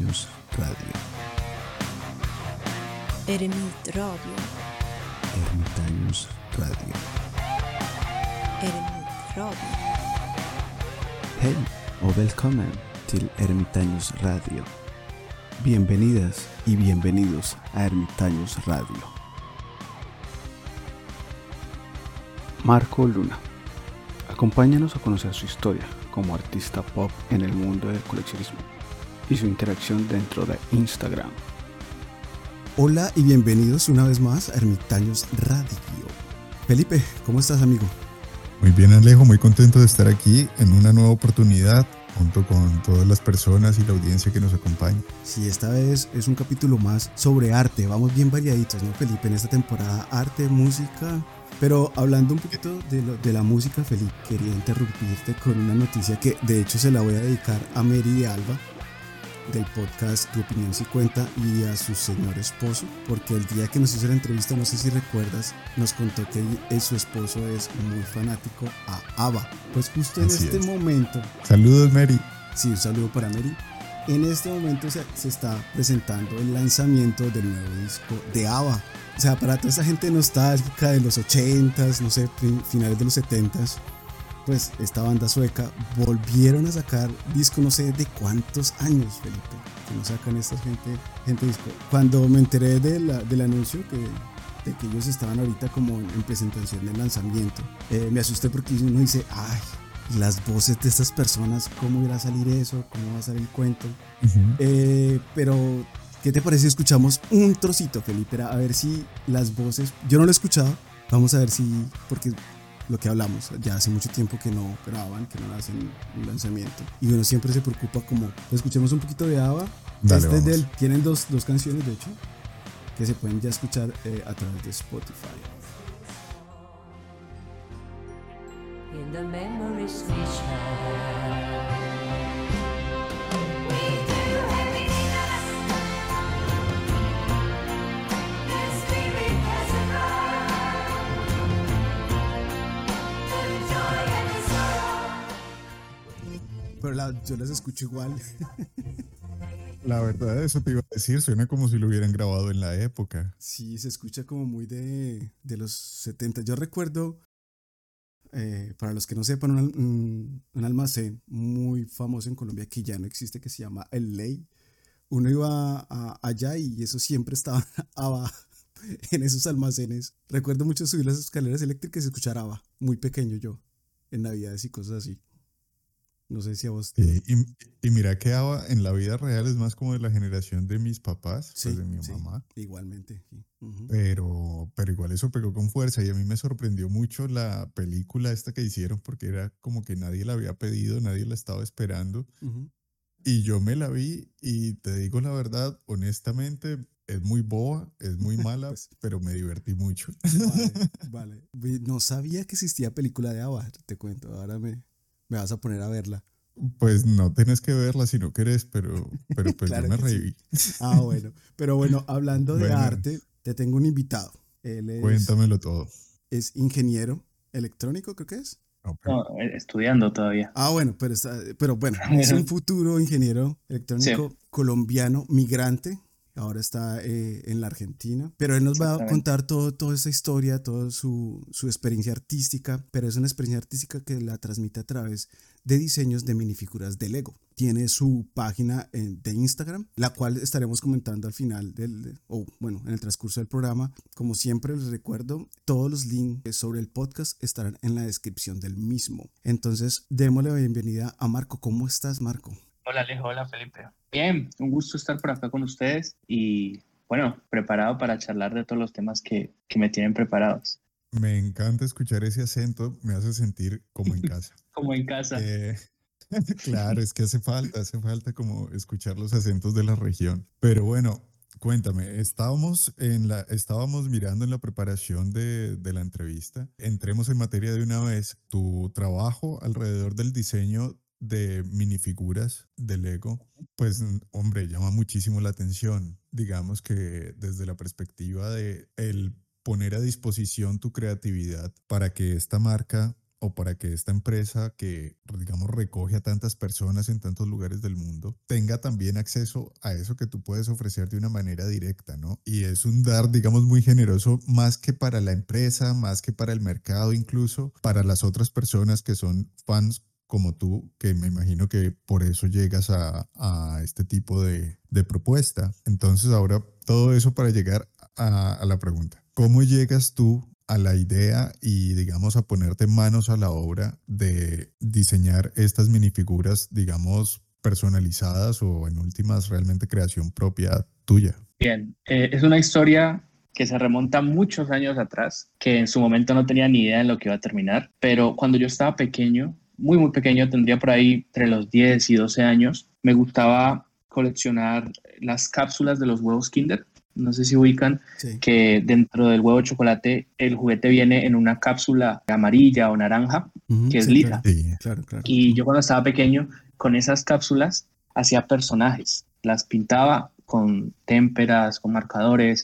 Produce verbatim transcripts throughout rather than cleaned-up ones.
Ermitaños Radio. Eremit Radio. Ermitaños Radio. Eremit Radio. Hej och välkommen till Ermitaños Radio. Bienvenidas y bienvenidos a Ermitaños Radio. Marco Luna. Acompáñanos a conocer su historia como artista pop en el mundo del coleccionismo y su interacción dentro de Instagram. Hola y bienvenidos una vez más a Ermitaños Radio. Felipe, ¿cómo estás, amigo? Muy bien, Alejo, muy contento de estar aquí en una nueva oportunidad junto con todas las personas y la audiencia que nos acompaña. Sí, esta vez es un capítulo más sobre arte. Vamos bien variaditos, ¿no, Felipe? En esta temporada, arte, música. Pero hablando un poquito de, lo, de la música, Felipe, quería interrumpirte con una noticia que de hecho se la voy a dedicar a Mary de Alba, del podcast Tu Opinión Si Cuenta, y a su señor esposo, porque el día que nos hizo la entrevista, no sé si recuerdas, nos contó que él, su esposo es muy fanático a ABBA. Pues justo en Así este es. momento, Saludos, Mary. sí, un saludo para Mary. En este momento se, se está presentando el lanzamiento del nuevo disco de ABBA. O sea, para toda esa gente nostálgica de los ochentas, no sé, finales de los setentas, pues esta banda sueca volvieron a sacar disco, no sé de cuántos años, Felipe, que no sacan esta gente, gente disco. Cuando me enteré de la, del anuncio que, de que ellos estaban ahorita como en, en presentación del lanzamiento, eh, me asusté porque uno dice, ay, las voces de estas personas, ¿cómo irá a salir eso? ¿Cómo va a salir el cuento? Uh-huh. Eh, pero, ¿qué te parece si escuchamos un trocito, Felipe? A ver si las voces, yo no lo he escuchado, vamos a ver si, porque lo que hablamos, ya hace mucho tiempo que no graban, que no hacen un lanzamiento, y uno siempre se preocupa como, pues escuchemos un poquito de ABBA. Dale, este vamos. Del, tienen dos, dos canciones, de hecho, que se pueden ya escuchar eh, a través de Spotify. In the memories we share. Pero la, yo las escucho igual. La verdad, eso te iba a decir, suena como si lo hubieran grabado en la época. Sí, se escucha como muy de, de los setenta. Yo recuerdo, eh, para los que no sepan, un, un, un almacén muy famoso en Colombia que ya no existe, que se llama El Ley. Uno iba a, a, allá y eso siempre estaba abajo en esos almacenes. Recuerdo mucho subir las escaleras eléctricas y escuchar ABBA, muy pequeño yo, en Navidades y cosas así. No sé si a vos te... Y, y, y mira que ABBA en la vida real es más como de la generación de mis papás, sí, pues de mi sí, mamá. Igualmente. Sí. Uh-huh. Pero, pero igual eso pegó con fuerza y a mí me sorprendió mucho la película esta que hicieron porque era como que nadie la había pedido, nadie la estaba esperando. Uh-huh. Y yo me la vi y te digo la verdad, honestamente, es muy boba, es muy mala, pues, pero me divertí mucho. Vale, vale. No sabía que existía película de ABBA, te cuento, ahora me... Me vas a poner a verla. Pues no tenés que verla si no querés, pero, pero pues claro yo me reí. Sí. Ah, bueno. Pero bueno, hablando de bueno, arte, te tengo un invitado. Él es, cuéntamelo todo. Es ingeniero electrónico, creo que es. Okay. No, estudiando todavía. Ah, bueno, pero, está, pero bueno, es un futuro ingeniero electrónico sí. colombiano, migrante. Ahora está eh, en la Argentina, pero él nos va a contar todo, toda esa historia, toda su, su experiencia artística, pero es una experiencia artística que la transmite a través de diseños de minifiguras de Lego. Tiene su página en, de Instagram, la cual estaremos comentando al final del, de, o bueno, en el transcurso del programa. Como siempre les recuerdo, todos los links sobre el podcast estarán en la descripción del mismo. Entonces, démosle la bienvenida a Marco. ¿Cómo estás, Marco? Hola Alejo, hola Felipe. Bien, un gusto estar por acá con ustedes y bueno, preparado para charlar de todos los temas que, que me tienen preparados. Me encanta escuchar ese acento, me hace sentir como en casa. Como en casa. Eh, claro, es que hace falta, hace falta como escuchar los acentos de la región. Pero bueno, cuéntame, estábamos, en la, estábamos mirando en la preparación de, de la entrevista. Entremos en materia de una vez. Tu trabajo alrededor del diseño de minifiguras de Lego, pues hombre, llama muchísimo la atención. Digamos que desde la perspectiva de el poner a disposición tu creatividad para que esta marca o para que esta empresa que, digamos, recoge a tantas personas en tantos lugares del mundo, tenga también acceso a eso que tú puedes ofrecer de una manera directa, ¿no? Y es un dar, digamos, muy generoso, más que para la empresa, más que para el mercado, incluso para las otras personas que son fans como tú, que me imagino que por eso llegas a, a este tipo de, de propuesta. Entonces ahora todo eso para llegar a, a la pregunta. ¿Cómo llegas tú a la idea y, digamos, a ponerte manos a la obra de diseñar estas minifiguras, digamos, personalizadas o en últimas realmente creación propia tuya? Bien, eh, es una historia que se remonta muchos años atrás, que en su momento no tenía ni idea en lo que iba a terminar, pero cuando yo estaba pequeño, muy muy pequeño, tendría por ahí entre los diez y doce años, me gustaba coleccionar las cápsulas de los huevos Kinder. No sé si ubican Sí. que dentro del huevo de chocolate el juguete viene en una cápsula amarilla o naranja, Ujú, que es sí, lisa. claro, Sí. claro, claro. Y yo cuando estaba pequeño, con esas cápsulas hacía personajes, las pintaba con témperas, con marcadores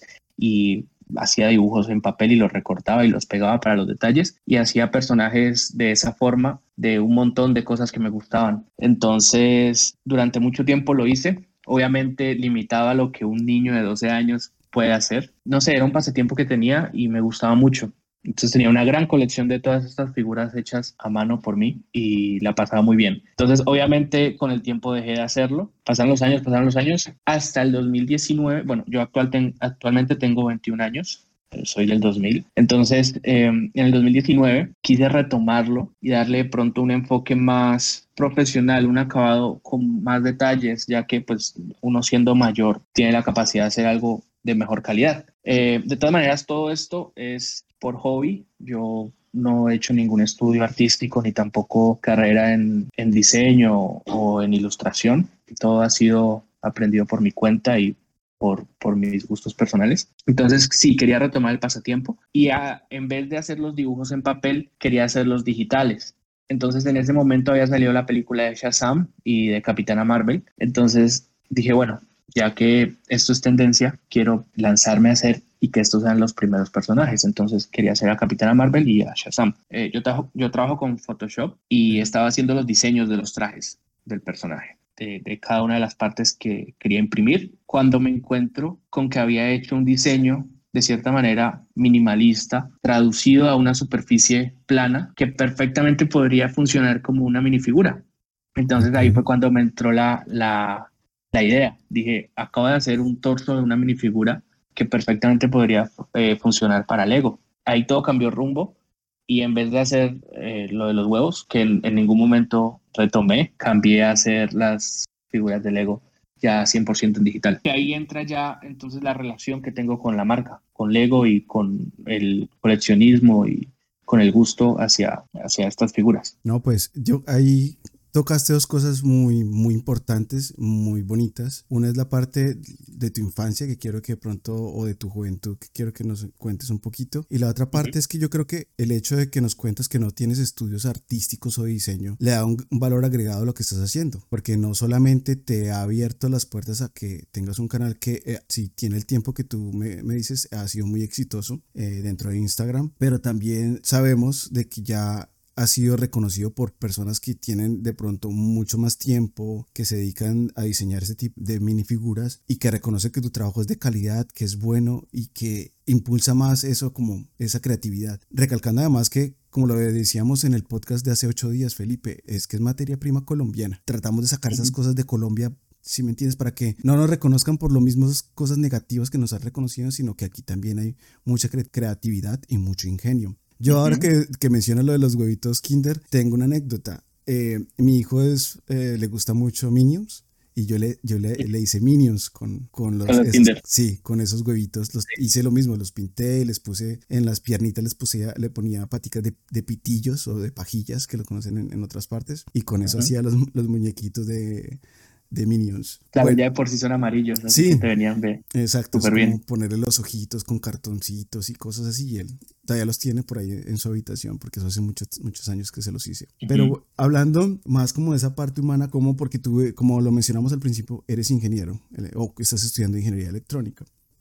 y hacía dibujos en papel y los recortaba y los pegaba para los detalles y hacía personajes de esa forma de un montón de cosas que me gustaban. Entonces, durante mucho tiempo lo hice, obviamente limitado a lo que un niño de doce años puede hacer. No sé, era un pasatiempo que tenía y me gustaba mucho. Entonces tenía una gran colección de todas estas figuras hechas a mano por mí y la pasaba muy bien. Entonces, obviamente, con el tiempo dejé de hacerlo. Pasaron los años, pasaron los años, hasta el dos mil diecinueve. Bueno, yo actual ten, actualmente tengo veintiún años, soy del dos mil. Entonces, eh, en el dos mil diecinueve quise retomarlo y darle de pronto un enfoque más profesional, un acabado con más detalles, ya que pues uno siendo mayor tiene la capacidad de hacer algo de mejor calidad. Eh, de todas maneras, todo esto es por hobby. Yo no he hecho ningún estudio artístico ni tampoco carrera en, en diseño o en ilustración. Todo ha sido aprendido por mi cuenta y por, por mis gustos personales. Entonces, sí, quería retomar el pasatiempo y a, en vez de hacer los dibujos en papel, quería hacerlos digitales. Entonces, en ese momento había salido la película de Shazam y de Capitana Marvel. Entonces, dije, bueno, ya que esto es tendencia, quiero lanzarme a hacer y que estos sean los primeros personajes. Entonces quería hacer a Capitana Marvel y a Shazam. Eh, yo, trabajo, yo trabajo con Photoshop y estaba haciendo los diseños de los trajes del personaje, de, de cada una de las partes que quería imprimir, cuando me encuentro con que había hecho un diseño de cierta manera minimalista, traducido a una superficie plana que perfectamente podría funcionar como una minifigura. Entonces ahí fue cuando me entró la... la La idea, dije, acabo de hacer un torso de una minifigura que perfectamente podría eh, funcionar para Lego. Ahí todo cambió rumbo y en vez de hacer eh, lo de los huevos, que en, en ningún momento retomé, cambié a hacer las figuras de Lego ya cien por ciento en digital. Y ahí entra ya entonces la relación que tengo con la marca, con Lego y con el coleccionismo y con el gusto hacia, hacia estas figuras. No, pues yo ahí tocaste dos cosas muy, muy importantes, muy bonitas. Una es la parte de tu infancia, que quiero que de pronto, o de tu juventud, que quiero que nos cuentes un poquito. Y la otra parte uh-huh. es que yo creo que el hecho de que nos cuentas que no tienes estudios artísticos o diseño, le da un, un valor agregado a lo que estás haciendo. Porque no solamente te ha abierto las puertas a que tengas un canal que, eh, si tiene el tiempo que tú me, me dices, ha sido muy exitoso eh, dentro de Instagram. Pero también sabemos de que ya ha sido reconocido por personas que tienen de pronto mucho más tiempo, que se dedican a diseñar ese tipo de minifiguras y que reconoce que tu trabajo es de calidad, que es bueno y que impulsa más eso, como esa creatividad. Recalcando además que, como lo decíamos en el podcast de hace ocho días, Felipe, es que es materia prima colombiana. Tratamos de sacar esas cosas de Colombia, si me entiendes, para que no nos reconozcan por lo mismo cosas negativas que nos han reconocido, sino que aquí también hay mucha cre- creatividad y mucho ingenio. Yo ahora que, que mencionas lo de los huevitos Kinder, tengo una anécdota. Eh, mi hijo es, eh, le gusta mucho Minions y yo le, yo le, le hice Minions con, con los, con los esos, Kinder. Sí, con esos huevitos. Los, hice lo mismo, los pinté, les puse en las piernitas, les puse, le ponía paticas de, de pitillos o de pajillas, que lo conocen en, en otras partes, y con eso uh-huh. hacía los, los muñequitos de... de Minions. Claro, bueno, ya de por sí son amarillos, así sí, que te venían de exacto, súper es como bien. ponerle los ojitos con cartoncitos y cosas así, y él todavía los tiene por ahí en su habitación, porque eso hace muchos, muchos años que se los hice. Uh-huh. Pero hablando más como de esa parte humana, como porque tú, como lo mencionamos al principio, eres ingeniero, o estás estudiando ingeniería electrónica.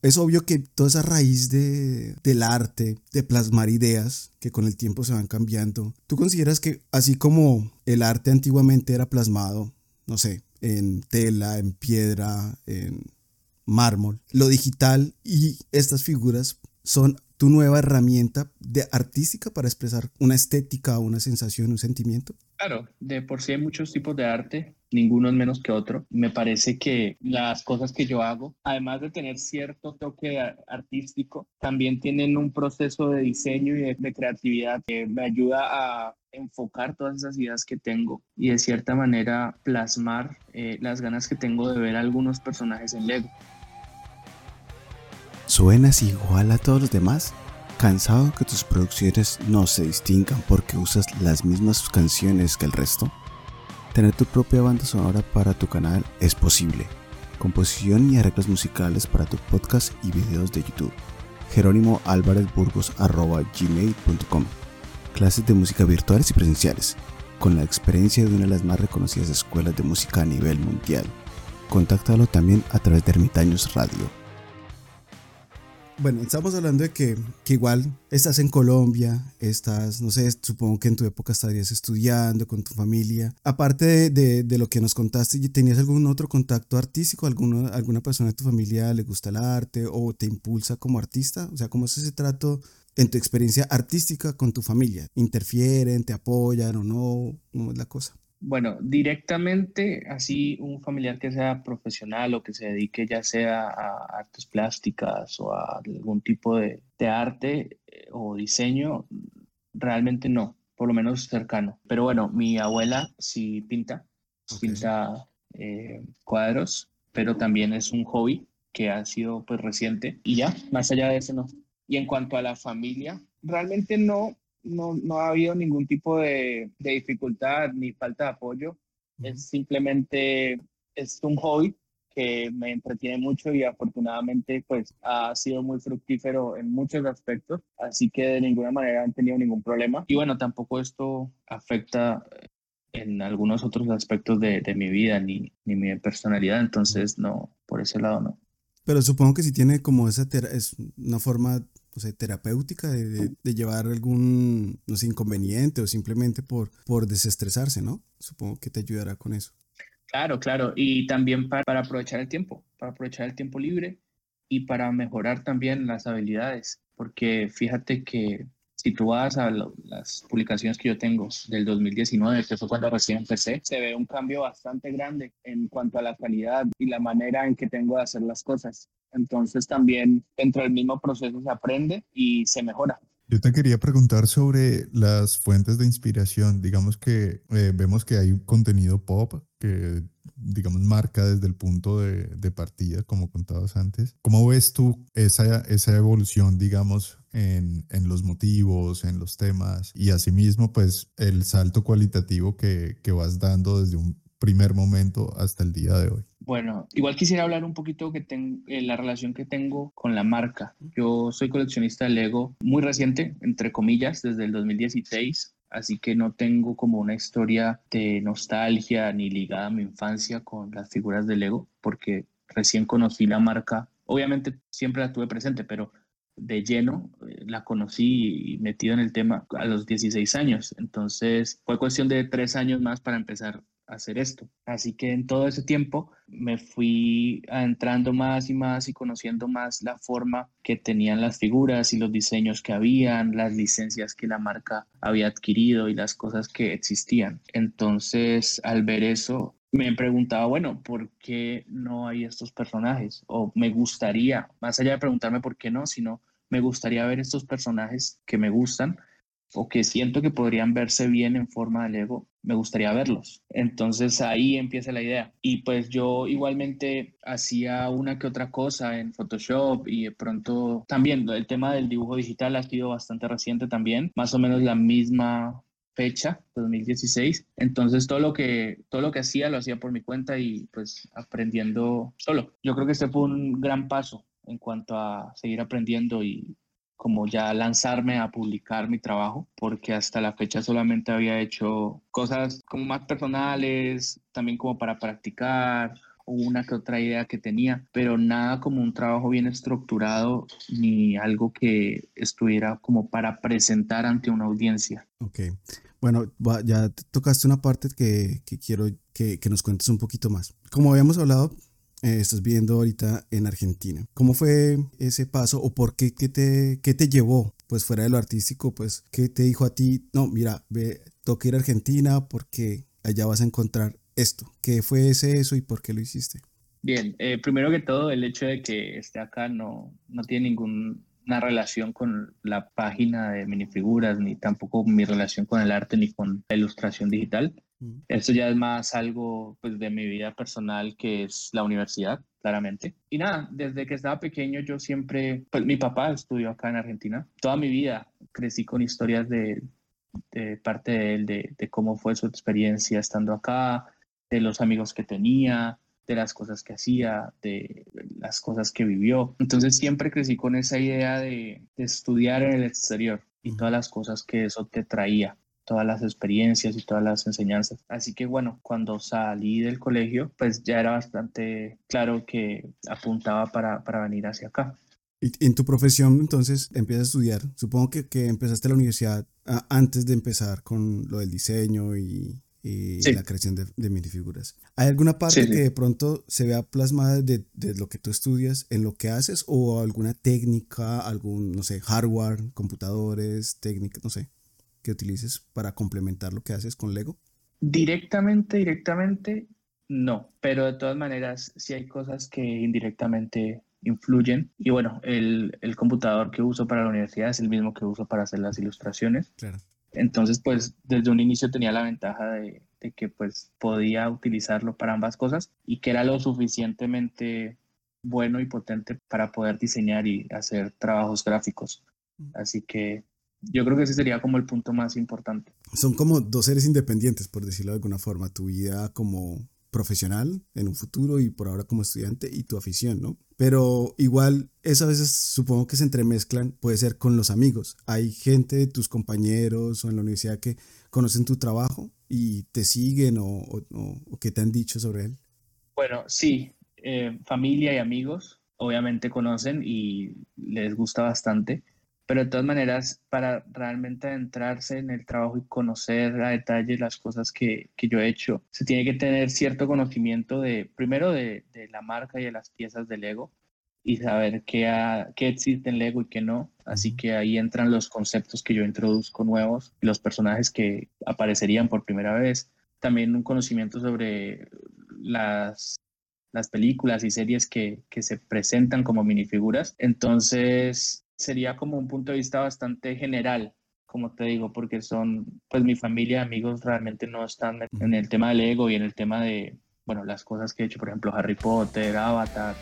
es obvio que toda esa raíz de, del arte, de plasmar ideas que con el tiempo se van cambiando, ¿tú consideras que así como el arte antiguamente era plasmado, no sé, en tela, en piedra, en mármol, lo digital y estas figuras son tu nueva herramienta de artística para expresar una estética, una sensación, un sentimiento? Claro, de por sí hay muchos tipos de arte, ninguno es menos que otro. Me parece que las cosas que yo hago, además de tener cierto toque a- artístico, también tienen un proceso de diseño y de, de creatividad que me ayuda a enfocar todas esas ideas que tengo y de cierta manera plasmar eh, las ganas que tengo de ver a algunos personajes en Lego. ¿Suenas igual a todos los demás? ¿Cansado que tus producciones no se distingan porque usas las mismas canciones que el resto? Tener tu propia banda sonora para tu canal es posible. Composición y arreglos musicales para tu podcast y videos de YouTube. Jerónimo Álvarez Burgos arroba gmail punto com. Clases de música virtuales y presenciales, con la experiencia de una de las más reconocidas escuelas de música a nivel mundial. Contáctalo también a través de Ermitaños Radio. Bueno, estamos hablando de que, que igual estás en Colombia, estás, no sé, supongo que en tu época estarías estudiando con tu familia. Aparte de, de, de lo que nos contaste, ¿tenías algún otro contacto artístico? ¿Alguno, ¿Alguna persona de tu familia le gusta el arte o te impulsa como artista? O sea, ¿cómo es ese trato en tu experiencia artística con tu familia? ¿Interfieren, te apoyan o no? ¿Cómo es la cosa? Bueno, directamente, así un familiar que sea profesional o que se dedique ya sea a artes plásticas o a algún tipo de, de arte eh, o diseño, realmente no, por lo menos cercano. Pero bueno, mi abuela sí pinta, Ok. pinta eh, cuadros, pero también es un hobby que ha sido pues reciente y ya, más allá de eso no. Y en cuanto a la familia, realmente no, no, no ha habido ningún tipo de, de dificultad ni falta de apoyo. Ujú. Es simplemente, es un hobby que me entretiene mucho y afortunadamente pues ha sido muy fructífero en muchos aspectos, así que de ninguna manera han tenido ningún problema. Y bueno, tampoco esto afecta en algunos otros aspectos de, de mi vida ni, ni mi personalidad, entonces no, por ese lado no. Pero supongo que sí tiene como esa, tera- es una forma, o sea, terapéutica de, de, de llevar algún, no sé, inconveniente o simplemente por, por desestresarse, ¿no? Supongo que te ayudará con eso. Claro, claro, y también para, para aprovechar el tiempo, para aprovechar el tiempo libre y para mejorar también las habilidades, porque fíjate que si tú vas a lo- las publicaciones que yo tengo del dos mil diecinueve, que fue cuando recién empecé, se ve un cambio bastante grande en cuanto a la calidad y la manera en que tengo de hacer las cosas. Entonces también dentro del mismo proceso se aprende y se mejora. Yo te quería preguntar sobre las fuentes de inspiración. Digamos que eh, vemos que hay un contenido pop que, digamos, marca desde el punto de, de partida, como contabas antes. ¿Cómo ves tú esa, esa evolución, digamos, en, en los motivos, en los temas y asimismo, pues, el salto cualitativo que, que vas dando desde un primer momento hasta el día de hoy? Bueno, igual quisiera hablar un poquito que ten- eh, la relación que tengo con la marca. Yo soy coleccionista de Lego muy reciente, entre comillas, desde el dos mil dieciséis, así que no tengo como una historia de nostalgia ni ligada a mi infancia con las figuras de Lego, porque recién conocí la marca. Obviamente siempre la tuve presente, pero de lleno eh, la conocí y metido en el tema a los dieciséis años. Entonces fue cuestión de tres años más para empezar a hacer esto. Así que en todo ese tiempo me fui adentrando más y más y conociendo más la forma que tenían las figuras y los diseños que habían, las licencias que la marca había adquirido y las cosas que existían. Entonces, al ver eso, me preguntaba, bueno, ¿por qué no hay estos personajes? O me gustaría, más allá de preguntarme por qué no, sino me gustaría ver estos personajes que me gustan o que siento que podrían verse bien en forma de Lego, me gustaría verlos. Entonces ahí empieza la idea. Y pues yo igualmente hacía una que otra cosa en Photoshop y de pronto también el tema del dibujo digital ha sido bastante reciente también, más o menos la misma fecha, dos mil dieciséis. Entonces todo lo que todo lo que hacía lo hacía por mi cuenta y pues aprendiendo solo. Yo creo que este fue un gran paso en cuanto a seguir aprendiendo y como ya lanzarme a publicar mi trabajo, porque hasta la fecha solamente había hecho cosas como más personales, también como para practicar o una que otra idea que tenía, pero nada como un trabajo bien estructurado ni algo que estuviera como para presentar ante una audiencia. Ok, bueno, va- ya te tocaste una parte que, que quiero que, que nos cuentes un poquito más. Como habíamos hablado, eh, estás viviendo ahorita en Argentina. ¿Cómo fue ese paso o por qué, qué te, qué te llevó? Pues fuera de lo artístico, pues, ¿qué te dijo a ti? No, mira, ve, toca ir a Argentina porque allá vas a encontrar esto. ¿Qué fue ese eso y por qué lo hiciste? Bien, eh, primero que todo, el hecho de que esté acá no, no tiene ninguna relación con la página de minifiguras, ni tampoco mi relación con el arte, ni con la ilustración digital. Mm. Esto ya es más algo pues, de mi vida personal, que es la universidad, claramente. Y nada, desde que estaba pequeño yo siempre, pues mi papá estudió acá en Argentina. Toda mi vida crecí con historias de, de parte de él, de, de cómo fue su experiencia estando acá, de los amigos que tenía, de las cosas que hacía, de las cosas que vivió. Entonces siempre crecí con esa idea de, de estudiar en el exterior y Ujú. todas las cosas que eso te traía, todas las experiencias y todas las enseñanzas. Así que bueno, cuando salí del colegio, pues ya era bastante claro que apuntaba para, para venir hacia acá. Y en tu profesión, entonces, empiezas a estudiar. Supongo que, que empezaste la universidad ah, antes de empezar con lo del diseño y, y la Sí, creación de, de minifiguras. ¿Hay alguna sí, parte que sí. de pronto se vea plasmada de, de lo que tú estudias en lo que haces o alguna técnica, algún, no sé, hardware, computadores, técnicas, no sé, que utilices para complementar lo que haces con Lego? Directamente, directamente, no, pero de todas maneras sí hay cosas que indirectamente influyen. Y bueno, el, el computador que uso para la universidad es el mismo que uso para hacer las ilustraciones. Claro. Entonces, pues desde un inicio tenía la ventaja de, de que pues podía utilizarlo para ambas cosas y que era lo suficientemente bueno y potente para poder diseñar y hacer trabajos gráficos. Así que yo creo que ese sería como el punto más importante. Son como dos seres independientes, por decirlo de alguna forma, tu vida como profesional en un futuro y por ahora como estudiante y tu afición, ¿no? Pero igual, eso a veces supongo que se entremezclan, puede ser con los amigos. Hay gente de tus compañeros o en la universidad que conocen tu trabajo y te siguen o, o, o- o que te han dicho sobre él. Bueno, sí, eh, familia y amigos obviamente conocen y les gusta bastante, pero de todas maneras, para realmente adentrarse en el trabajo y conocer a detalle las cosas que, que yo he hecho, se tiene que tener cierto conocimiento de, primero de, de la marca y de las piezas de Lego y saber qué, ha- qué existe en Lego y qué no. Así Ujú. que ahí entran los conceptos que yo introduzco nuevos y los personajes que aparecerían por primera vez. También un conocimiento sobre las, las películas y series que, que se presentan como minifiguras. Entonces sería como un punto de vista bastante general, como te digo, porque son, pues mi familia, amigos realmente no están en Ujú. el tema del Lego y en el tema de, bueno, las cosas que he hecho, por ejemplo, Harry Potter, Avatar.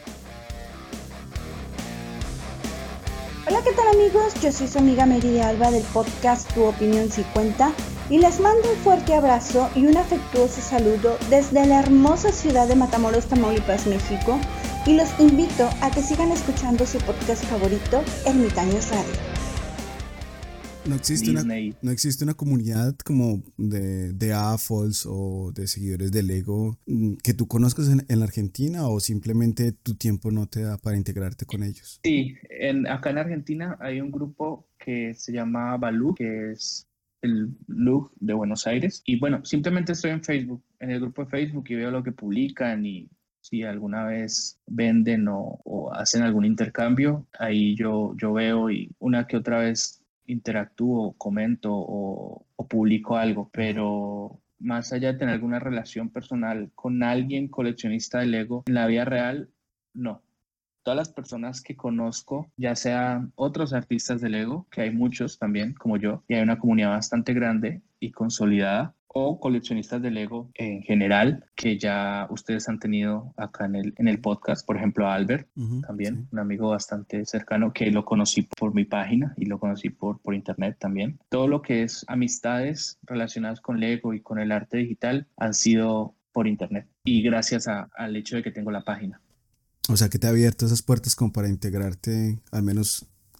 Hola, ¿qué tal amigos? Yo soy su amiga Mary de Alba del podcast Tu Opinión Si Cuenta y les mando un fuerte abrazo y un afectuoso saludo desde la hermosa ciudad de Matamoros, Tamaulipas, México y los invito a que sigan escuchando su podcast favorito, Ermitaños Radio. No existe una, Disney. no existe una comunidad como de, de A F O Ls o de seguidores de Lego mm, que tú conozcas en, en la Argentina o simplemente tu tiempo no te da para integrarte con ellos. Sí, en, acá en Argentina hay un grupo que se llama Balú, que es el L U G de Buenos Aires. Y bueno, simplemente estoy en Facebook, en el grupo de Facebook y veo lo que publican y si alguna vez venden o, o hacen algún intercambio, ahí yo, yo veo y una que otra vez interactúo, comento o, o publico algo, pero más allá de tener alguna relación personal con alguien coleccionista de Lego en la vida real, no. Todas las personas que conozco, ya sean otros artistas de Lego, que hay muchos también, como yo, y hay una comunidad bastante grande y consolidada, o coleccionistas de Lego en general, que ya ustedes han tenido acá en el, en el podcast, por ejemplo, a Albert, Ujú, también, sí. un amigo bastante cercano, que lo conocí por mi página y lo conocí por, por internet también. Todo lo que es amistades relacionadas con Lego y con el arte digital han sido por internet y gracias a- al hecho de que tengo la página. O sea, que te ha abierto esas puertas como para integrarte al menos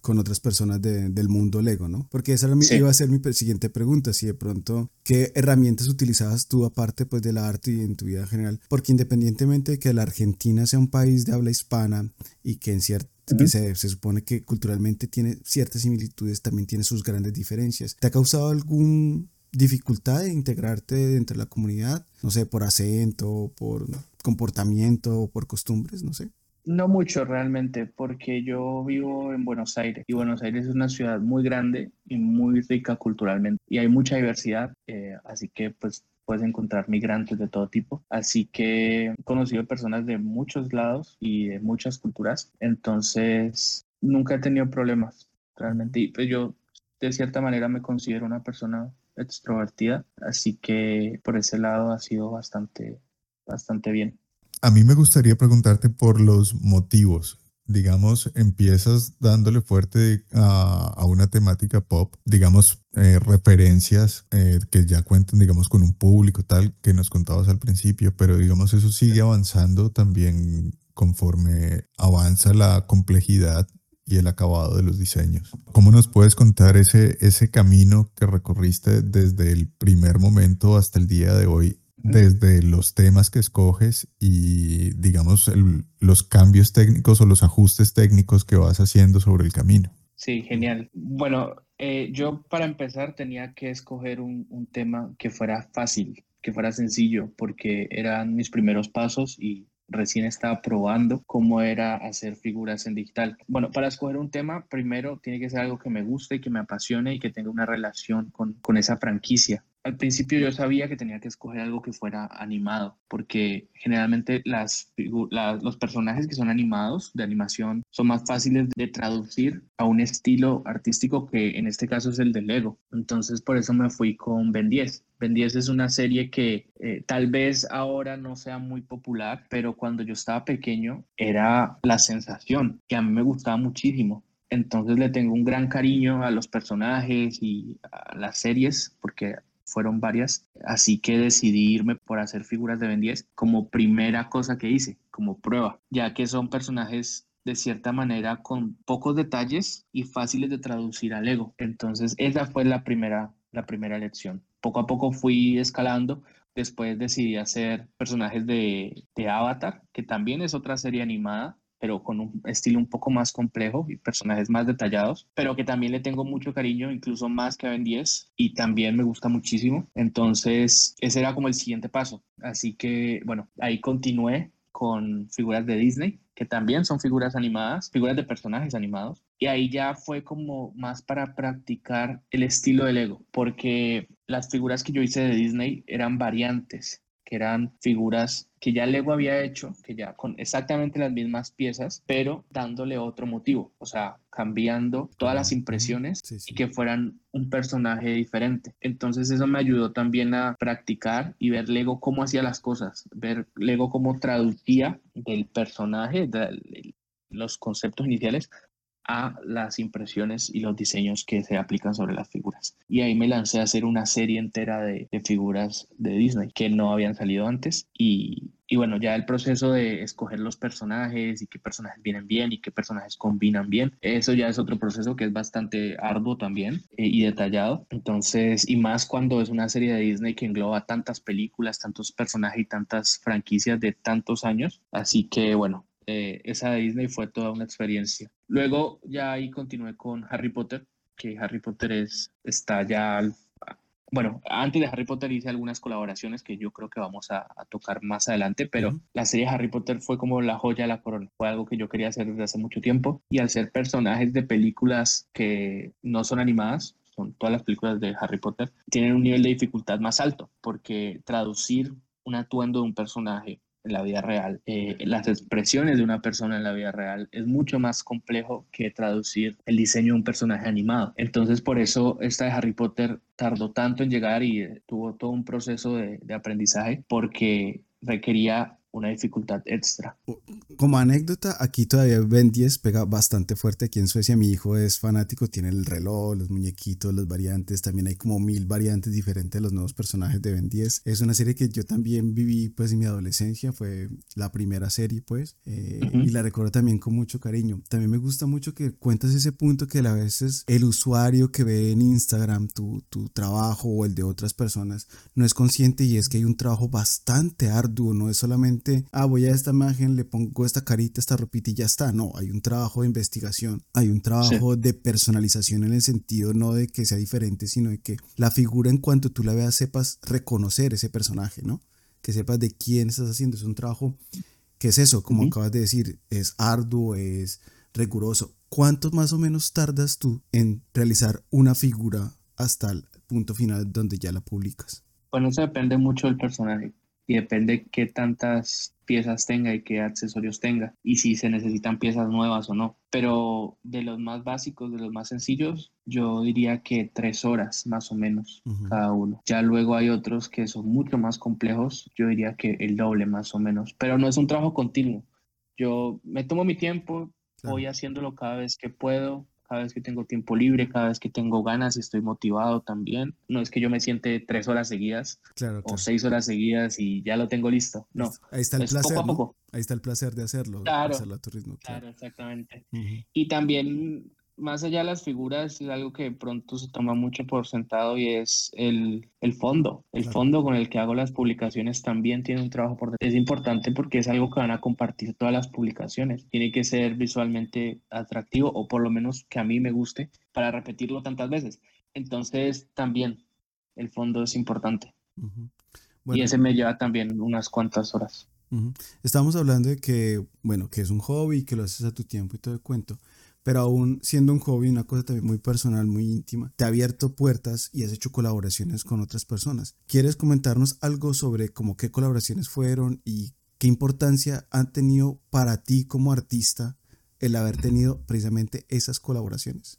con otras personas de- del mundo Lego, ¿no? Porque esa era mi- Sí. iba a ser mi pre- siguiente pregunta, si de pronto, ¿qué herramientas utilizabas tú aparte pues del arte y en tu vida general? Porque independientemente de que la Argentina sea un país de habla hispana y que en cierto que Ujú. se, se supone que culturalmente tiene ciertas similitudes, también tiene sus grandes diferencias. ¿Te ha causado algún dificultad de integrarte dentro de la comunidad? No sé, por acento, por comportamiento, por costumbres, no sé. No mucho realmente, porque yo vivo en Buenos Aires y Buenos Aires es una ciudad muy grande y muy rica culturalmente y hay mucha diversidad, eh, así que pues puedes encontrar migrantes de todo tipo. Así que he conocido personas de muchos lados y de muchas culturas, entonces nunca he tenido problemas realmente. Y pues yo de cierta manera me considero una persona extrovertida, así que por ese lado ha sido bastante, bastante bien. A mí me gustaría preguntarte por los motivos. Digamos, empiezas dándole fuerte a, a una temática pop, digamos, eh, referencias eh, que ya cuentan, digamos, con un público tal que nos contabas al principio, pero digamos, eso sigue avanzando también conforme avanza la complejidad y el acabado de los diseños. ¿Cómo nos puedes contar ese, ese camino que recorriste desde el primer momento hasta el día de hoy, desde los temas que escoges y, digamos, el- los cambios técnicos o los ajustes técnicos que vas haciendo sobre el camino? Sí, genial. Bueno, eh, yo para empezar tenía que escoger un, un tema que fuera fácil, que fuera sencillo, porque eran mis primeros pasos y recién estaba probando cómo era hacer figuras en digital. Bueno, para escoger un tema, primero tiene que ser algo que me guste y que me apasione y que tenga una relación con, con esa franquicia. Al principio yo sabía que tenía que escoger algo que fuera animado, porque generalmente las, figu- la- los personajes que son animados, de animación, son más fáciles de traducir a un estilo artístico que en este caso es el de Lego. Entonces por eso me fui con Ben diez. Ben diez es una serie que eh, tal vez ahora no sea muy popular, pero cuando yo estaba pequeño era la sensación, que a mí me gustaba muchísimo. Entonces le tengo un gran cariño a los personajes y a las series, porque fueron varias, así que decidí irme por hacer figuras de Ben diez como primera cosa que hice, como prueba, ya que son personajes de cierta manera con pocos detalles y fáciles de traducir al Lego. Entonces esa fue la primera, la primera elección. Poco a poco fui escalando. Después decidí hacer personajes de, de Avatar, que también es otra serie animada, pero con un estilo un poco más complejo y personajes más detallados, pero que también le tengo mucho cariño, incluso más que a Ben diez, y también me gusta muchísimo. Entonces, ese era como el siguiente paso. Así que, bueno, ahí continué con figuras de Disney, que también son figuras animadas, figuras de personajes animados. Y ahí ya fue como más para practicar el estilo de Lego, porque las figuras que yo hice de Disney eran variantes, que eran figuras que ya Lego había hecho, que ya con exactamente las mismas piezas, pero dándole otro motivo, o sea, cambiando todas las impresiones Sí, y sí. que fueran un personaje diferente. Entonces eso me ayudó también a practicar y ver Lego cómo hacía las cosas, ver Lego cómo traducía del personaje, de los conceptos iniciales a las impresiones y los diseños que se aplican sobre las figuras. Y ahí me lancé a hacer una serie entera de, de figuras de Disney que no habían salido antes. Y, y bueno, ya el proceso de escoger los personajes y qué personajes vienen bien y qué personajes combinan bien, eso ya es otro proceso que es bastante arduo también eh, y detallado. Entonces, y más cuando es una serie de Disney que engloba tantas películas, tantos personajes y tantas franquicias de tantos años. Así que bueno, eh, esa de Disney fue toda una experiencia. Luego ya ahí continué con Harry Potter, que Harry Potter es, está ya, al- bueno, antes de Harry Potter hice algunas colaboraciones que yo creo que vamos a, a tocar más adelante, pero Ujú. la serie Harry Potter fue como la joya de la corona, fue algo que yo quería hacer desde hace mucho tiempo y al ser personajes de películas que no son animadas, son todas las películas de Harry Potter, tienen un nivel de dificultad más alto, porque traducir un atuendo de un personaje en la vida real, eh, las expresiones de una persona en la vida real es mucho más complejo que traducir el diseño de un personaje animado. Entonces, por eso esta de Harry Potter tardó tanto en llegar y eh, tuvo todo un proceso de, de aprendizaje porque requería una dificultad extra. Como anécdota, aquí todavía Ben diez pega bastante fuerte. Aquí en Suecia mi hijo es fanático, tiene el reloj, los muñequitos, las variantes. También hay como mil variantes diferentes de los nuevos personajes de Ben diez. Es una serie que yo también viví pues en mi adolescencia, fue la primera serie pues, eh, Ujú. y la recuerdo también con mucho cariño. También me gusta mucho que cuentas ese punto que a veces el usuario que ve en Instagram tu, tu trabajo o el de otras personas no es consciente, y es que hay un trabajo bastante arduo, no es solamente, ah, voy a esta imagen, le pongo esta carita, esta ropita y ya está. No, hay un trabajo de investigación, hay un Sí. trabajo de personalización, en el sentido no de que sea diferente, sino de que la figura, en cuanto tú la veas, sepas reconocer ese personaje, ¿no? Que sepas de quién estás haciendo. Es un trabajo que es eso, como Ujú. acabas de decir, es arduo, es riguroso. ¿Cuánto más o menos tardas tú en realizar una figura hasta el punto final donde ya la publicas? Bueno, eso depende mucho del personaje y depende qué tantas piezas tenga y qué accesorios tenga y si se necesitan piezas nuevas o no. Pero de los más básicos, de los más sencillos, yo diría que tres horas más o menos Ujú. cada uno. Ya luego hay otros que son mucho más complejos, yo diría que el doble más o menos, pero no es un trabajo continuo. Yo me tomo mi tiempo, Claro, voy haciéndolo cada vez que puedo, cada vez que tengo tiempo libre, cada vez que tengo ganas y estoy motivado también. No es que yo me siente tres horas seguidas claro, o claro. seis horas seguidas y ya lo tengo listo. Ahí No, está, ahí está el es poco placer, a ¿no? poco. Ahí está el placer de hacerlo, Claro, hacerlo a tu ritmo, claro. claro, exactamente. Ujú. Y también, más allá de las figuras, es algo que de pronto se toma mucho por sentado y es el, el fondo. El Claro. fondo con el que hago las publicaciones también tiene un trabajo por detrás. Es importante porque es algo que van a compartir todas las publicaciones. Tiene que ser visualmente atractivo o por lo menos que a mí me guste para repetirlo tantas veces. Entonces, también el fondo es importante Ujú. y Bueno, ese me lleva también unas cuantas horas. ujú. Estamos hablando de que, bueno, que es un hobby, que lo haces a tu tiempo y todo el cuento, pero aún siendo un hobby, una cosa también muy personal, muy íntima, te ha abierto puertas y has hecho colaboraciones con otras personas. ¿Quieres comentarnos algo sobre cómo qué colaboraciones fueron y qué importancia han tenido para ti como artista el haber tenido precisamente esas colaboraciones?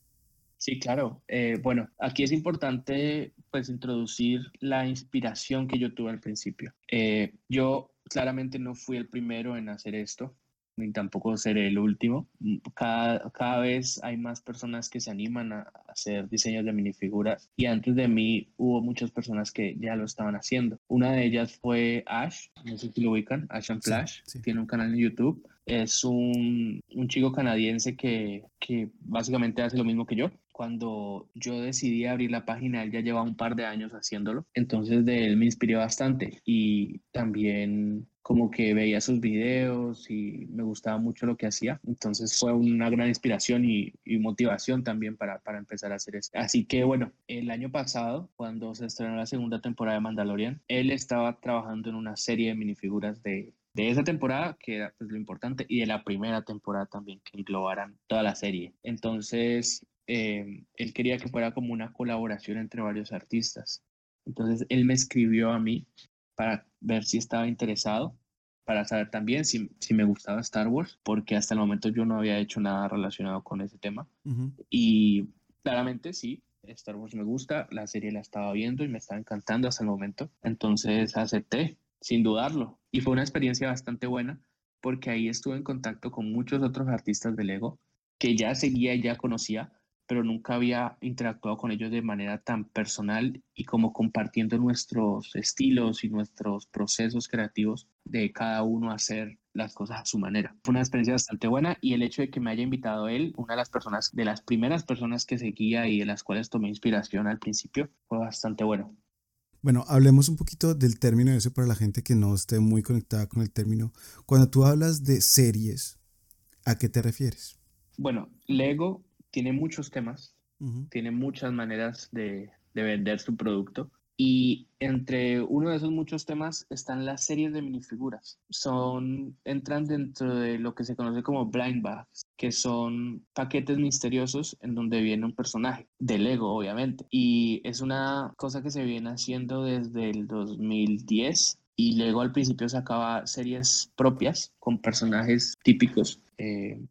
Sí, claro. Eh, bueno, aquí es importante pues introducir la inspiración que yo tuve al principio. Eh, yo claramente no fui el primero en hacer esto, ni tampoco seré el último. Mm, Cada, cada vez hay más personas que se animan a hacer diseños de minifiguras y antes de mí hubo muchas personas que ya lo estaban haciendo. Una de ellas fue Ash, no sé si lo ubican, Ash and Sí, Flash, sí. tiene un canal en YouTube. Es un, un chico canadiense que, que básicamente hace lo mismo que yo. Cuando yo decidí abrir la página, él ya lleva un par de años haciéndolo, entonces de él me inspiré bastante y también como que veía sus videos y me gustaba mucho lo que hacía, entonces fue una gran inspiración y, y motivación también para, para empezar a hacer eso. Así que bueno, el año pasado, cuando se estrenó la segunda temporada de Mandalorian, él estaba trabajando en una serie de minifiguras de de esa temporada, que era pues, lo importante, y de la primera temporada también, que englobaran toda la serie. Entonces, eh, él quería que fuera como una colaboración entre varios artistas. Entonces, él me escribió a mí para ver si estaba interesado, para saber también si, si me gustaba Star Wars, porque hasta el momento yo no había hecho nada relacionado con ese tema. Ujú. Y claramente sí, Star Wars me gusta, la serie la estaba viendo y me estaba encantando hasta el momento. Entonces acepté, sin dudarlo. Y fue una experiencia bastante buena porque ahí estuve en contacto con muchos otros artistas de Lego que ya seguía y ya conocía, pero nunca había interactuado con ellos de manera tan personal y como compartiendo nuestros estilos y nuestros procesos creativos de cada uno hacer las cosas a su manera. Fue una experiencia bastante buena y el hecho de que me haya invitado él, una de las personas, de las primeras personas que seguía y de las cuales tomé inspiración al principio, fue bastante bueno. Bueno, hablemos un poquito del término de eso para la gente que no esté muy conectada con el término. Cuando tú hablas de series, ¿a qué te refieres? Bueno, Lego tiene muchos temas, Ujú. tiene muchas maneras de, de vender su producto. Y entre uno de esos muchos temas están las series de minifiguras. Son, entran dentro de lo que se conoce como blind bags, que son paquetes misteriosos en donde viene un personaje, de Lego obviamente. Y es una cosa que se viene haciendo desde el dos mil diez. Y Lego al principio sacaba series propias con personajes típicos. eh,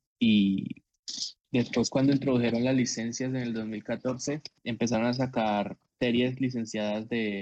y Después, cuando introdujeron las licencias en el dos mil catorce, empezaron a sacar series licenciadas de,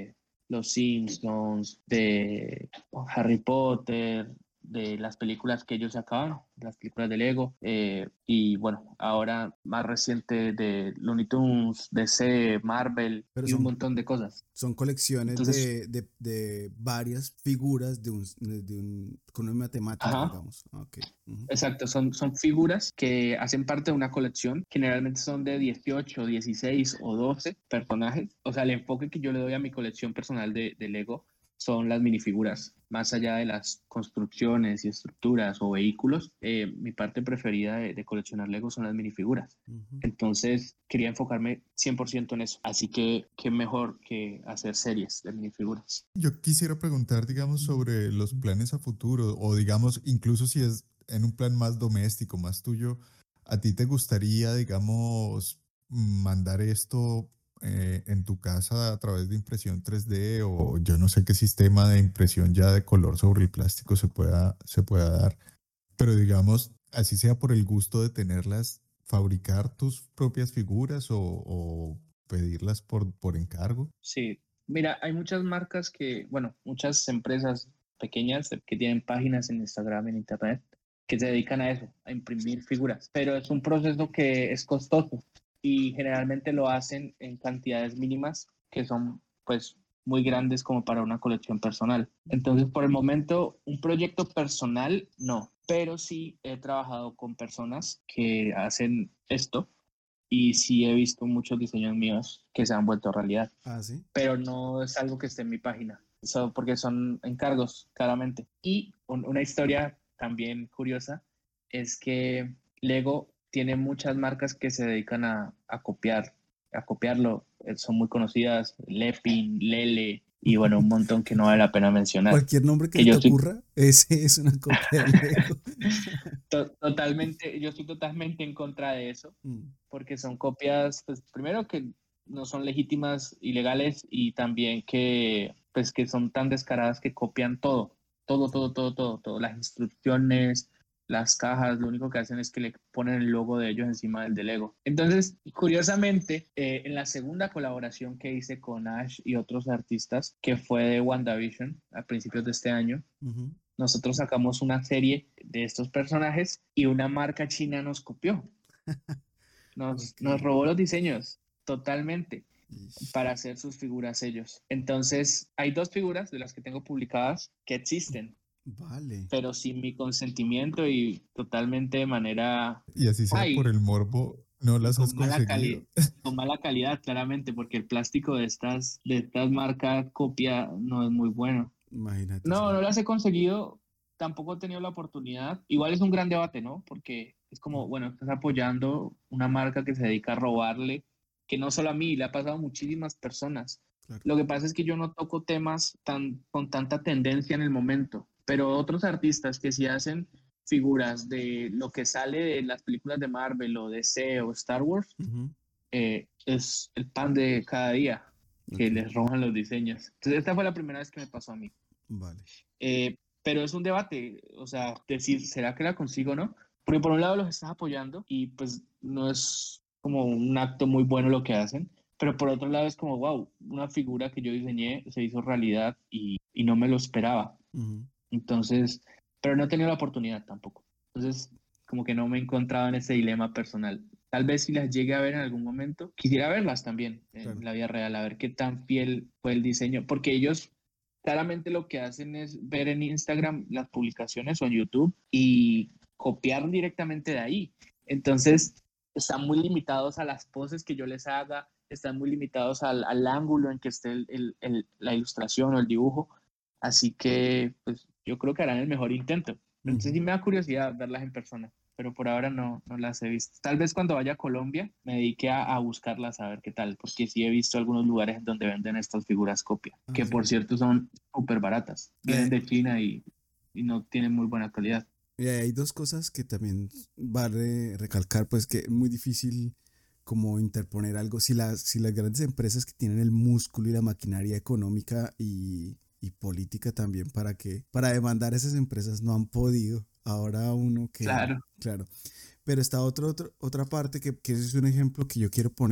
Los Simpsons, de Harry Potter, de las películas que ellos sacaban, las películas de Lego, eh, y bueno, ahora más reciente de Looney Tunes, D C, Marvel Pero y un son, montón de cosas. son colecciones Entonces, de, de, de varias figuras de un, de un, con una temática, ajá, digamos. Ah, ok. Ujú. exacto, son, son figuras que hacen parte de una colección, generalmente son de dieciocho, dieciséis o doce personajes. O sea, el enfoque que yo le doy a mi colección personal de, de Lego son las minifiguras, más allá de las construcciones y estructuras o vehículos. Eh, mi parte preferida de, de coleccionar Lego son las minifiguras. Ujú. Entonces quería enfocarme cien por ciento en eso. Así que qué mejor que hacer series de minifiguras. Yo quisiera preguntar, digamos, sobre los planes a futuro, o digamos, incluso si es en un plan más doméstico, más tuyo, ¿a ti te gustaría, digamos, mandar esto eh, en tu casa a través de impresión tres D o yo no sé qué sistema de impresión ya de color sobre el plástico se pueda, se pueda dar? Pero digamos, así sea por el gusto de tenerlas, fabricar tus propias figuras o, o pedirlas por, por encargo. Sí, mira, hay muchas marcas que, bueno, muchas empresas pequeñas que tienen páginas en Instagram, en Internet, que se dedican a eso, a imprimir figuras, pero es un proceso que es costoso y generalmente lo hacen en cantidades mínimas que son pues muy grandes como para una colección personal. Entonces, por el momento, un proyecto personal no, pero sí he trabajado con personas que hacen esto y sí he visto muchos diseños míos que se han vuelto realidad, Ah, sí. pero no es algo que esté en mi página, so, porque son encargos, claramente. Y un, una historia también curiosa es que Lego tiene muchas marcas que se dedican a, a copiar, a copiarlo. Eh, Son muy conocidas, Lepin, Lele y bueno, un montón que no vale la pena mencionar. Cualquier nombre que Que se yo te estoy ocurra, ese es una copia de Lego. to- totalmente, yo estoy totalmente en contra de eso Mm. porque son copias, pues primero que no son legítimas, ilegales y también que, pues, que son tan descaradas que copian todo, todo, Sí. todo, todo, todo, todo, las instrucciones, las cajas, lo único que hacen es que le ponen el logo de ellos encima del de Lego. Entonces, curiosamente, eh, en la segunda colaboración que hice con Ash y otros artistas, que fue de WandaVision a principios de este año, Ujú. nosotros sacamos una serie de estos personajes y una marca china nos copió. Nos, Ok. nos robó los diseños totalmente Ish. para hacer sus figuras ellos. Entonces, hay dos figuras de las que tengo publicadas que existen, Vale. pero sin mi consentimiento y totalmente de manera, Y así sea por ay, el morbo, no y las has con mala conseguido. calidad, con mala calidad, claramente, porque el plástico de estas, de estas marcas copia no es muy bueno. Imagínate, No, sí. no las he conseguido, tampoco he tenido la oportunidad. Igual es un gran debate, ¿no? Porque es como, bueno, estás apoyando una marca que se dedica a robarle, que no solo a mí, le ha pasado a muchísimas personas. Claro. Lo que pasa es que yo no toco temas tan, con tanta tendencia en el momento, pero otros artistas que sí hacen figuras de lo que sale de las películas de Marvel o D C o Star Wars, Ujú. eh, es el pan de cada día, que Ok. les roban los diseños. Entonces, esta fue la primera vez que me pasó a mí. Vale. Eh, pero es un debate, o sea, decir, ¿será que la consigo o no? Porque por un lado los estás apoyando y pues no es como un acto muy bueno lo que hacen, pero por otro lado es como, wow, una figura que yo diseñé se hizo realidad y, y no me lo esperaba. Ujú. Entonces, pero no he tenido la oportunidad tampoco. Entonces, como que no me he encontrado en ese dilema personal. Tal vez si las llegue a ver en algún momento, quisiera verlas también en Claro. la vida real, a ver qué tan fiel fue el diseño, porque ellos claramente lo que hacen es ver en Instagram las publicaciones o en YouTube y copiar directamente de ahí. Entonces, están muy limitados a las poses que yo les haga, están muy limitados al, al ángulo en que esté el, el, el, la ilustración o el dibujo. Así que, pues, yo creo que harán el mejor intento. Entonces, Ujú. sí me da curiosidad verlas en persona, pero por ahora no, no las he visto. Tal vez cuando vaya a Colombia me dedique a, a buscarlas a ver qué tal, porque sí he visto algunos lugares donde venden estas figuras copia, Ah, que sí. por cierto son súper baratas. Vienen Eh, de China y, y no tienen muy buena calidad. y hay dos cosas que también vale recalcar, pues que es muy difícil como interponer algo. Si las, si las grandes empresas que tienen el músculo y la maquinaria económica y, y política también para que, para demandar a esas empresas no han podido. Ahora uno que, Claro. claro. Pero está otro, otro- otra parte que, que ese es un ejemplo que yo quiero poner,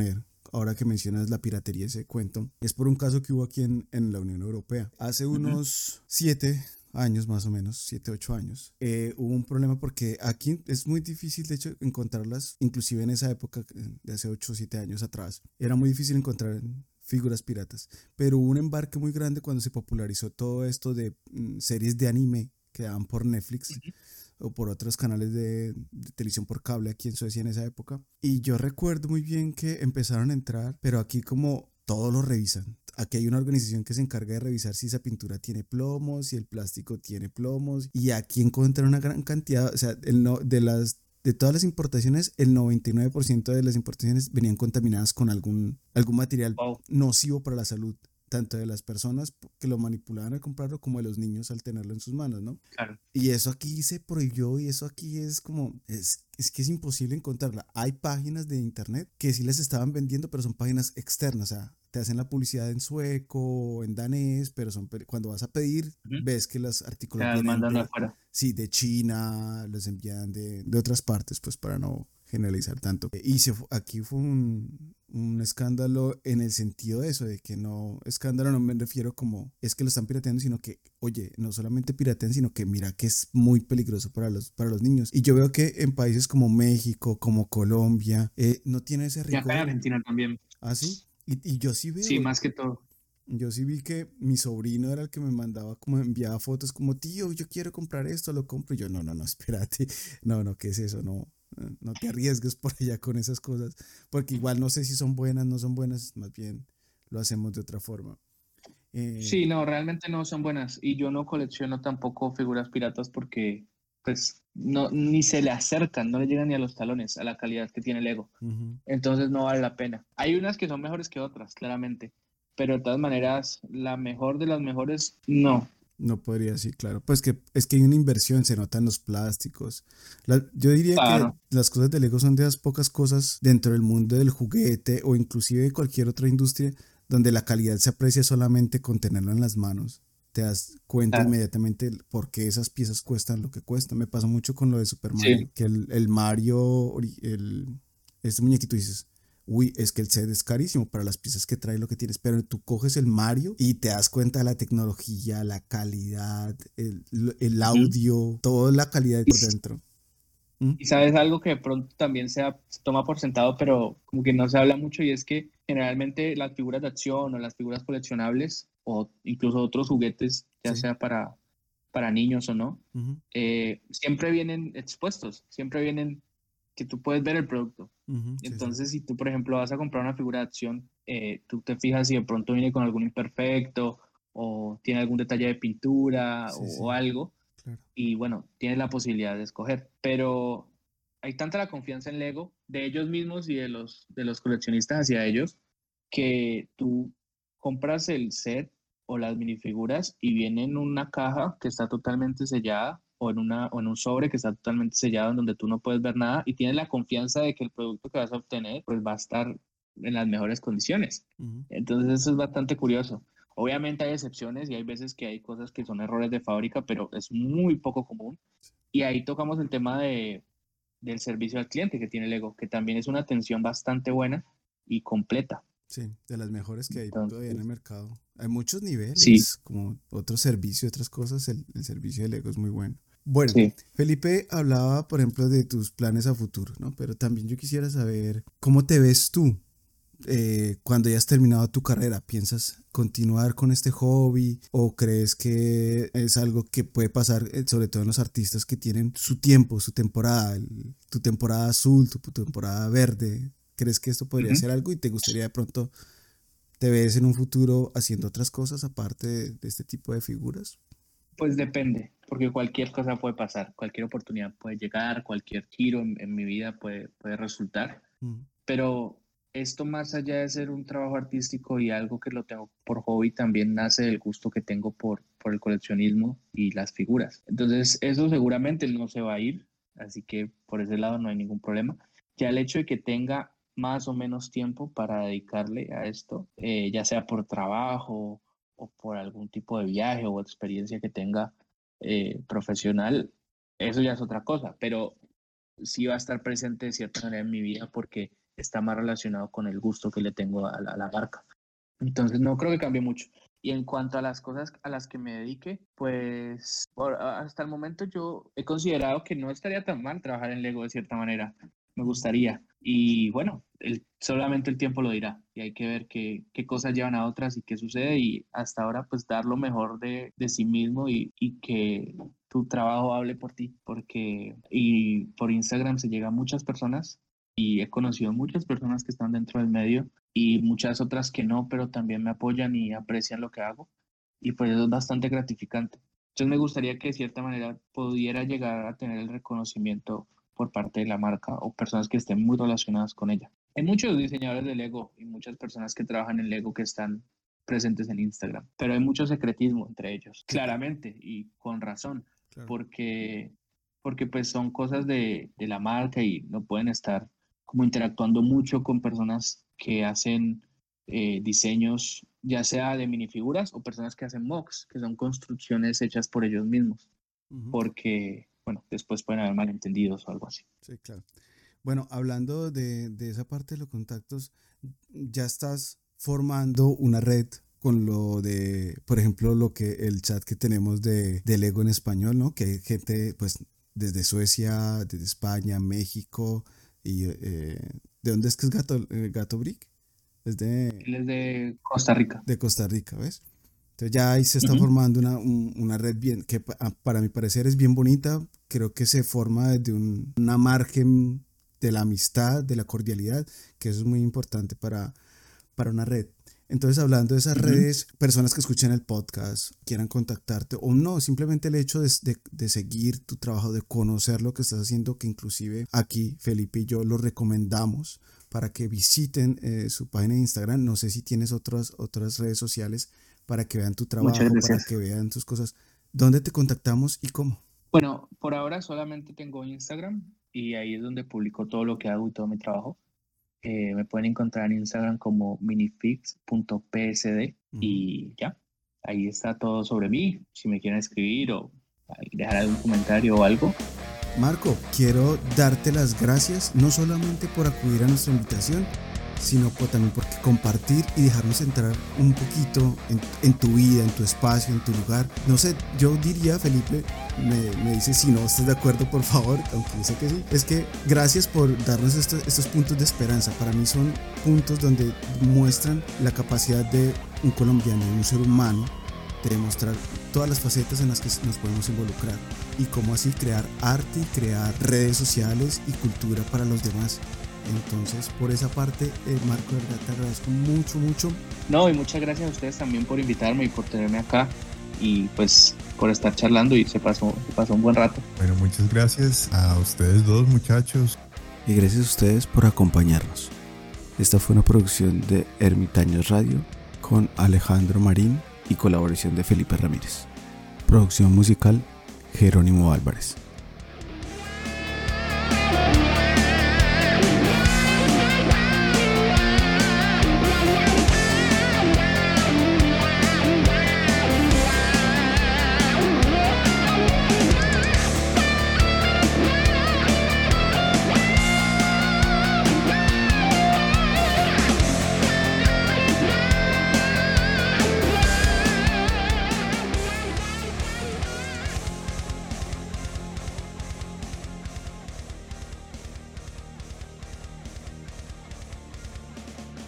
ahora que mencionas la piratería, ese cuento, es por un caso que hubo aquí en, en la Unión Europea. Hace unos siete años más o menos, siete, ocho años, eh, hubo un problema porque aquí es muy difícil de hecho encontrarlas, inclusive en esa época de hace ocho o siete años atrás, era muy difícil encontrar figuras piratas, pero hubo un embarque muy grande cuando se popularizó todo esto de mm, series de anime que daban por Netflix o por otros canales de, de televisión por cable aquí en Suecia en esa época. Y yo recuerdo muy bien que empezaron a entrar, pero aquí como todo lo revisan. Aquí hay una organización que se encarga de revisar si esa pintura tiene plomos, si el plástico tiene plomos. Y aquí encontraron una gran cantidad, o sea, el no, de las de todas las importaciones, el noventa y nueve por ciento de las importaciones venían contaminadas con algún, algún material Wow. nocivo para la salud, tanto de las personas que lo manipulaban al comprarlo como de los niños al tenerlo en sus manos, ¿no? Claro. Y eso aquí se prohibió y eso aquí es como, es, es que es imposible encontrarla. Hay páginas de internet que sí les estaban vendiendo, pero son páginas externas, o sea, te hacen la publicidad en sueco o en danés, pero son cuando vas a pedir, Ujú. ves que los Te artículos las vienen mandan de de, afuera. sí, de China, los envían de, de otras partes, pues para no generalizar tanto. Y se, fu- aquí fue un, un escándalo en el sentido de eso, de que no, escándalo no me refiero como es que lo están pirateando, sino que, oye, no solamente piratean, sino que mira que es muy peligroso para los, para los niños. Y yo veo que en países como México, como Colombia, eh, no tiene ese Y acá en rigor. Argentina también. ¿Ah, sí? Y, y yo sí Sí, veo, más que todo. yo sí vi que mi sobrino era el que me mandaba, como enviaba fotos como, tío, yo quiero comprar esto, lo compro. Y yo, no, no, no, espérate. No, no, ¿qué es eso? No, eh, no te arriesgues por allá con esas cosas. Porque igual no sé si son buenas, no son buenas, más bien lo hacemos de otra forma. Eh, Sí, no, realmente no son buenas. Y yo no colecciono tampoco figuras piratas porque, pues, no, ni se le acercan, no le llegan ni a los talones a la calidad que tiene Lego. ujú. Entonces no vale la pena. Hay unas que son mejores que otras, claramente. Pero de todas maneras, la mejor de las mejores, no. No podría decir, claro. Pues que es que hay una inversión, se nota en los plásticos. La- yo diría que Claro, las cosas de Lego son de las pocas cosas dentro del mundo del juguete o inclusive de cualquier otra industria donde la calidad se aprecia solamente con tenerlo en las manos. Te das cuenta claro. inmediatamente el por qué esas piezas cuestan lo que cuestan. Me pasó mucho con lo de Super Mario, Sí. que el, el Mario, ori- el, este muñequito dices, uy, es que el set es carísimo para las piezas que trae lo que tienes, pero tú coges el Mario y te das cuenta de la tecnología, la calidad, el, el Ujú. audio, toda la calidad Y, por dentro. ¿Mm? y sabes algo que de pronto también se, ha- se toma por sentado, pero como que no se habla mucho, y es que generalmente las figuras de acción o las figuras coleccionables o incluso otros juguetes, ya Sí. sea para, para niños o no, Ujú, eh, siempre vienen expuestos, siempre vienen que tú puedes ver el producto. ujú, sí, sí. Entonces, si tú, por ejemplo, vas a comprar una figura de acción, eh, tú te fijas si de pronto viene con algún imperfecto o tiene algún detalle de pintura Sí, o, o sí, algo, claro. y bueno, tienes la posibilidad de escoger. Pero hay tanta la confianza en Lego de ellos mismos y de los, de los coleccionistas hacia ellos, que tú compras el set o las minifiguras y viene en una caja que está totalmente sellada o en, una, o en un sobre que está totalmente sellado en donde tú no puedes ver nada, y tienes la confianza de que el producto que vas a obtener pues va a estar en las mejores condiciones. Ujú, Entonces eso es bastante curioso. Obviamente hay excepciones y hay veces que hay cosas que son errores de fábrica, pero es muy poco común. Y ahí tocamos el tema de, del servicio al cliente que tiene Lego, que también es una atención bastante buena y completa. sí, de las mejores que hay todavía en el Entonces, mercado. Hay muchos sí, niveles, como otros servicios, otras cosas. El, el servicio de Lego es muy bueno. Bueno, sí. Felipe hablaba, por ejemplo, de tus planes a futuro, ¿no? Pero también yo quisiera saber cómo te ves tú eh, cuando ya has terminado tu carrera. ¿Piensas continuar con este hobby o crees que es algo que puede pasar, eh, sobre todo en los artistas que tienen su tiempo, su temporada, el- tu temporada azul, tu, tu temporada verde? ¿Crees que esto podría Ujú. ser algo y te gustaría de pronto, te ves en un futuro haciendo otras cosas aparte de, de este tipo de figuras? Pues depende, porque cualquier cosa puede pasar, cualquier oportunidad puede llegar, cualquier giro en, en mi vida puede, puede resultar. Mm, Pero esto, más allá de ser un trabajo artístico y algo que lo tengo por hobby, también nace del gusto que tengo por, por el coleccionismo y las figuras. Entonces, eso seguramente no se va a ir, así que por ese lado no hay ningún problema. Ya el hecho de que tenga más o menos tiempo para dedicarle a esto, eh, ya sea por trabajo o por algún tipo de viaje o experiencia que tenga eh, profesional, eso ya es otra cosa, pero sí va a estar presente de cierta manera en mi vida porque está más relacionado con el gusto que le tengo a la, a la marca. Entonces no creo que cambie mucho. Y en cuanto a las cosas a las que me dedique, pues por, hasta el momento yo he considerado que no estaría tan mal trabajar en Lego de cierta manera. Me gustaría. Y bueno, el, solamente el tiempo lo dirá. Y hay que ver qué, qué cosas llevan a otras y qué sucede. Y hasta ahora pues dar lo mejor de, de sí mismo y, y que tu trabajo hable por ti. Porque y por Instagram se llega a muchas personas. Y he conocido muchas personas que están dentro del medio y muchas otras que no, pero también me apoyan y aprecian lo que hago. Y pues eso es bastante gratificante. Entonces me gustaría que de cierta manera pudiera llegar a tener el reconocimiento por parte de la marca o personas que estén muy relacionadas con ella. Hay muchos diseñadores de Lego y muchas personas que trabajan en Lego que están presentes en Instagram, pero hay mucho secretismo entre ellos, claramente y con razón, claro. porque, porque pues son cosas de, de la marca y no pueden estar como interactuando mucho con personas que hacen eh, diseños, ya sea de minifiguras o personas que hacen mocks, que son construcciones hechas por ellos mismos, uh-huh. porque, bueno, después pueden haber malentendidos o algo así. Sí, claro. Bueno, hablando de, de esa parte de los contactos, ya estás formando una red con lo de, por ejemplo, lo que el chat que tenemos de, de Lego en español, ¿no? Que hay gente, pues, desde Suecia, desde España, México. ¿Y eh, de dónde es que es Gato, eh, Gato Brick? Desde, Él es de Costa Rica. De Costa Rica, ¿ves? Entonces ya ahí se está uh-huh. formando una, un, una red bien, que para mi parecer es bien bonita. Creo que se forma desde un, una margen de la amistad, de la cordialidad, que eso es muy importante para, para una red. Entonces, hablando de esas uh-huh. redes, personas que escuchan el podcast, quieran contactarte o no, simplemente el hecho de, de, de seguir tu trabajo, de conocer lo que estás haciendo, que inclusive aquí Felipe y yo lo recomendamos para que visiten eh, su página de Instagram. No sé si tienes otras, otras redes sociales para que vean tu trabajo, para que vean tus cosas. ¿Dónde te contactamos y cómo? Bueno, por ahora solamente tengo Instagram y ahí es donde publico todo lo que hago y todo mi trabajo. Eh, me pueden encontrar en Instagram como minifix punto p s d uh-huh. y ya, ahí está todo sobre mí, si me quieren escribir o dejar algún comentario o algo. Marco, quiero darte las gracias no solamente por acudir a nuestra invitación, sino por, también por compartir y dejarnos entrar un poquito en, en tu vida, en tu espacio, en tu lugar. No sé, yo diría, Felipe, me, me dice si no estás de acuerdo, por favor, aunque yo sé que sí, es que gracias por darnos estos, estos puntos de esperanza. Para mí son puntos donde muestran la capacidad de un colombiano, de un ser humano, de demostrar todas las facetas en las que nos podemos involucrar y cómo así crear arte y crear redes sociales y cultura para los demás. Entonces, por esa parte, eh, Marco, de verdad te agradezco mucho, mucho. No, y muchas gracias a ustedes también por invitarme y por tenerme acá y pues por estar charlando y se pasó, se pasó un buen rato. Bueno, muchas gracias a ustedes dos, muchachos. Y gracias a ustedes por acompañarnos. Esta fue una producción de Ermitaños Radio con Alejandro Marín y colaboración de Felipe Ramírez. Producción musical, Jerónimo Álvarez.